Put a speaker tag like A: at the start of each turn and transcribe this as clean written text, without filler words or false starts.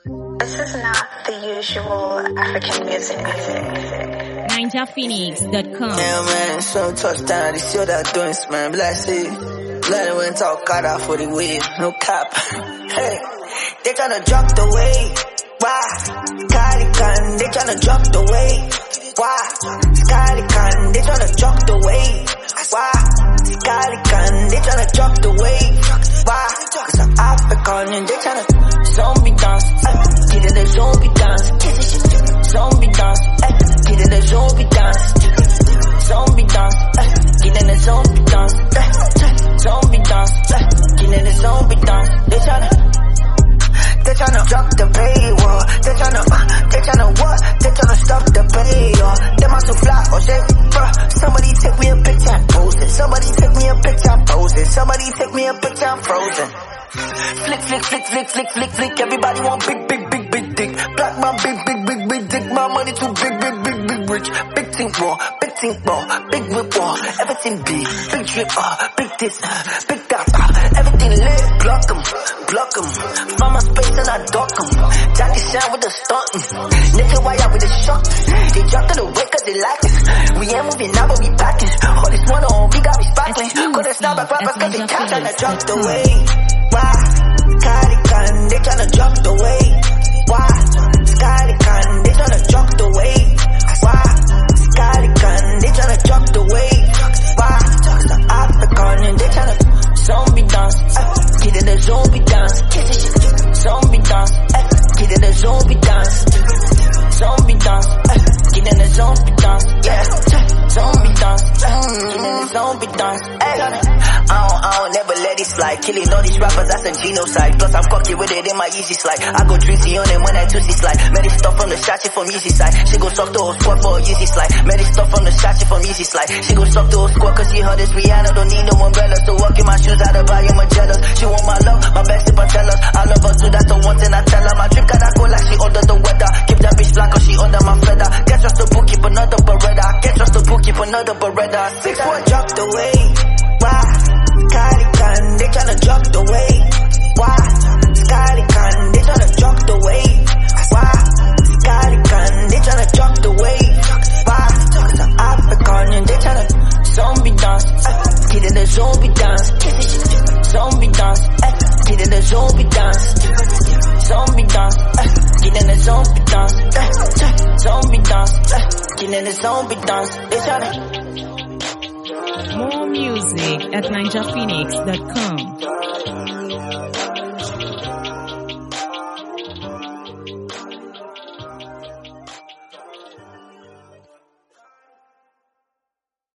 A: This is not the usual African music.
B: NinjaPhoenix.com.
C: Yeah, man, some touchdown, they still that doing, man. Bless it. Let it went talk cut out for the wave, no cap. Hey, they tryna drop the weight. Why? Scotty Khan, they tryna drop the weight. Why? Scotty Khan, they tryna drop the weight. Why? Scotty Khan, they tryna drop the weight. Why? Cause I'm African and they tryna zombie dance. Get in the zombie dance. Zombie dance. Get in the zombie dance. Zombie dance. Get in the zombie dance. Zombie dance. Get in the zombie dance. They tryna drop the paywall. They tryna what? They tryna stop the paywall. Them out to fly or shit, bruh. Somebody take me a picture, I'm posing. Somebody take me a picture, I'm posing. Somebody take me a picture, I'm frozen. Flick, flick, flick, flick, flick, flick, flick. Everybody want big, big, big, big dick. Black man, big, big, big, big dick. My money too big, big, big, big rich. Big thing raw, big thing raw, big whip raw. Everything big, big drip, big this, big that, everything lit. Block 'em, block 'em. Find my space and I dock 'em. Jackie Chan with the stuntin'. Nigga, why out with the shot? They dropped to the way cause they like it. We ain't moving now, but we packing. All this one on me got me sparkling. Couldn't stop at rappers cause they catch and I drop the weight. Why? Scotty Khan, they tryna drop the weight. Why? Scotty Khan, they tryna drop the weight. Why? Scotty Khan, they tryna drop the weight. Why? Cause I'm African and they tryna zombie dance. Get in the zombie dance. Zombie dance. Get in the zombie dance. Zombie dance. Get in the zombie dance. Yeah. Zombie dance. Get in the zombie dance. I don't never let it slide. Killing all these rappers, that's a genocide. Plus I'm cocky with it in my easy slide. I go drinky on them when I twist slide. Many stuff from the sachet from easy side. She go soft to her squad for a easy slide. Many stuff from the sachet from easy slide. She go soft to her squad cause she heard this Rihanna. Don't need no umbrella. So walk in my shoes out of buy him a jealous. She want my love, my best if I tell her. I love her too, that's the one thing I tell her. My drip gotta go like she under the weather. Keep that bitch black cause she under my feather. Can't trust the book, keep another Beretta. Can't trust the book, keep another Beretta. 6-1 drop the weight. Why? Scotty Khan, they tryna drop the weight. Why? Scotty Khan, they tryna drop the weight. Why? Scotty Khan, they tryna drop the weight. Why? Cause I'm African and they tryna zombie dance. Get in the zombie dance. Zombie dance. Get in the zombie dance. Zombie dance. Get in the zombie dance. Zombie dance. Get in the zombie dance. They tryna.
B: More music at NinjaPhoenix.com.